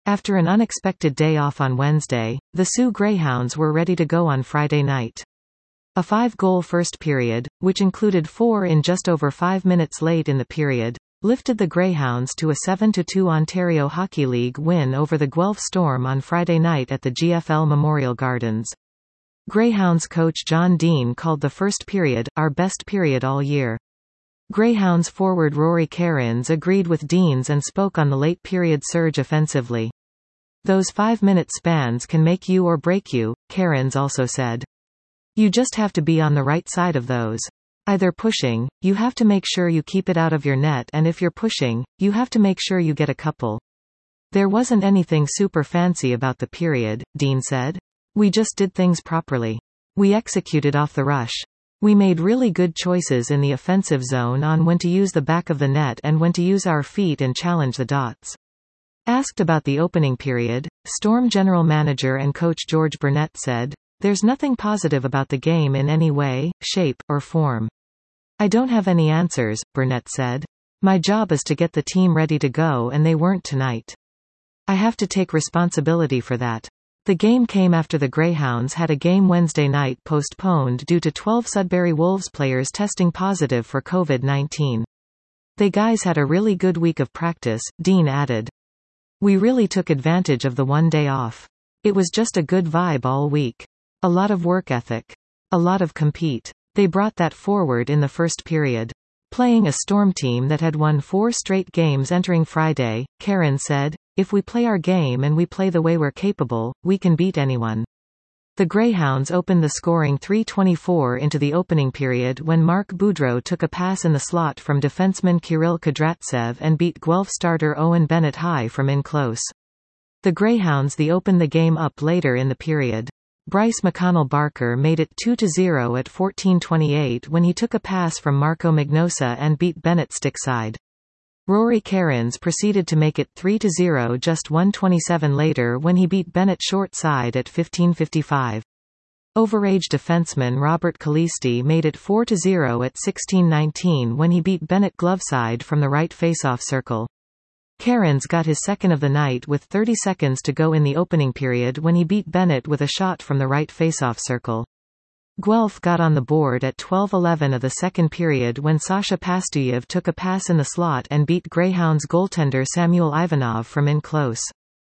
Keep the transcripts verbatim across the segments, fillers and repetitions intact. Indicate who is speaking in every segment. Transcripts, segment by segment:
Speaker 1: After an unexpected day off on Wednesday, the Sioux Greyhounds were ready to go on Friday night. A five-goal first period, which included four in just over five minutes late in the period, lifted the Greyhounds to a seven to two Ontario Hockey League win over the Guelph Storm on Friday night at the G F L Memorial Gardens. Greyhounds coach John Dean called the first period, "our best period all year." Greyhounds forward Rory Cairns agreed with Dean's and spoke on the late period surge offensively. "Those five-minute spans can make you or break you," Cairns also said. "You just have to be on the right side of those. Either pushing, you have to make sure you keep it out of your net, and if you're pushing, you have to make sure you get a couple." "There wasn't anything super fancy about the period," Dean said. "We just did things properly. We executed off the rush. We made really good choices in the offensive zone on when to use the back of the net and when to use our feet and challenge the dots." Asked about the opening period, Storm general manager and coach George Burnett said, "There's nothing positive about the game in any way, shape, or form. I don't have any answers," Burnett said. "My job is to get the team ready to go, and they weren't tonight. I have to take responsibility for that." The game came after the Greyhounds had a game Wednesday night postponed due to twelve Sudbury Wolves players testing positive for COVID nineteen. "They guys had a really good week of practice," Dean added. "We really took advantage of the one day off. It was just a good vibe all week. A lot of work ethic. A lot of compete. They brought that forward in the first period." Playing a Storm team that had won four straight games entering Friday, Karen said, "If we play our game and we play the way we're capable, we can beat anyone." The Greyhounds opened the scoring three twenty-four into the opening period when Mark Boudreau took a pass in the slot from defenseman Kirill Kudratsev and beat Guelph starter Owen Bennett high from in close. The Greyhounds the opened the game up later in the period. Bryce McConnell Barker made it two to zero at fourteen twenty-eight when he took a pass from Marco Magnosa and beat Bennett stickside. Rory Cairns proceeded to make it three to zero just one twenty-seven later when he beat Bennett short side at fifteen fifty-five. Overage defenseman Robert Calisti made it four to zero at sixteen nineteen when he beat Bennett glove side from the right faceoff circle. Cairns got his second of the night with thirty seconds to go in the opening period when he beat Bennett with a shot from the right faceoff circle. Guelph got on the board at twelve eleven of the second period when Sasha Pastuyev took a pass in the slot and beat Greyhounds goaltender Samuel Ivanov from in close.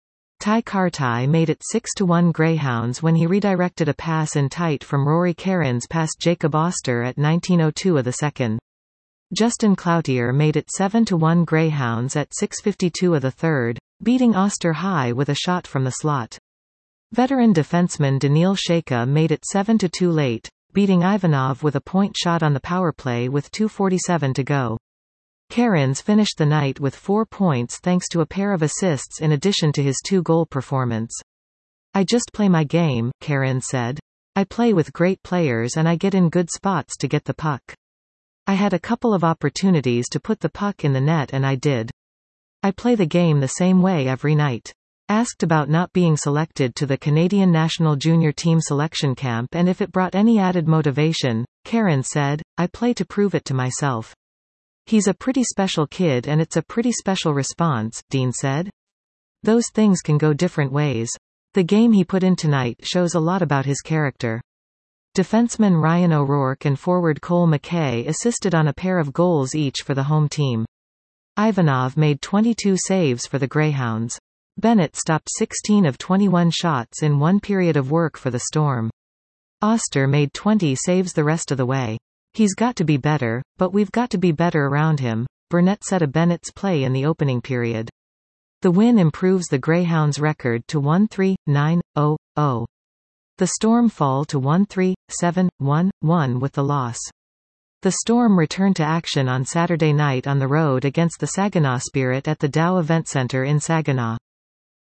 Speaker 1: Ty Kartai made it six to one Greyhounds when he redirected a pass in tight from Rory Cairns past Jacob Oster at nineteen oh two of the second. Justin Cloutier made it seven to one Greyhounds at six fifty-two of the third, beating Oster high with a shot from the slot. Veteran defenseman Daniil Shaka made it seven to two late, beating Ivanov with a point shot on the power play with two forty-seven to go. Cairns finished the night with four points thanks to a pair of assists in addition to his two-goal performance. "I just play my game," Cairns said. "I play with great players and I get in good spots to get the puck. I had a couple of opportunities to put the puck in the net and I did. I play the game the same way every night." Asked about not being selected to the Canadian national junior team selection camp and if it brought any added motivation, Cairns said, "I play to prove it to myself. He's a pretty special kid and it's a pretty special response," Dean said. "Those things can go different ways. The game he put in tonight shows a lot about his character." Defenseman Ryan O'Rourke and forward Cole McKay assisted on a pair of goals each for the home team. Ivanov made twenty-two saves for the Greyhounds. Bennett stopped sixteen of twenty-one shots in one period of work for the Storm. Oster made twenty saves the rest of the way. "He's got to be better, but we've got to be better around him," Burnett said of Bennett's play in the opening period. The win improves the Greyhounds' record to one three nine oh oh. The Storm fall to one three seven one one with the loss. The Storm returned to action on Saturday night on the road against the Saginaw Spirit at the Dow Event Center in Saginaw.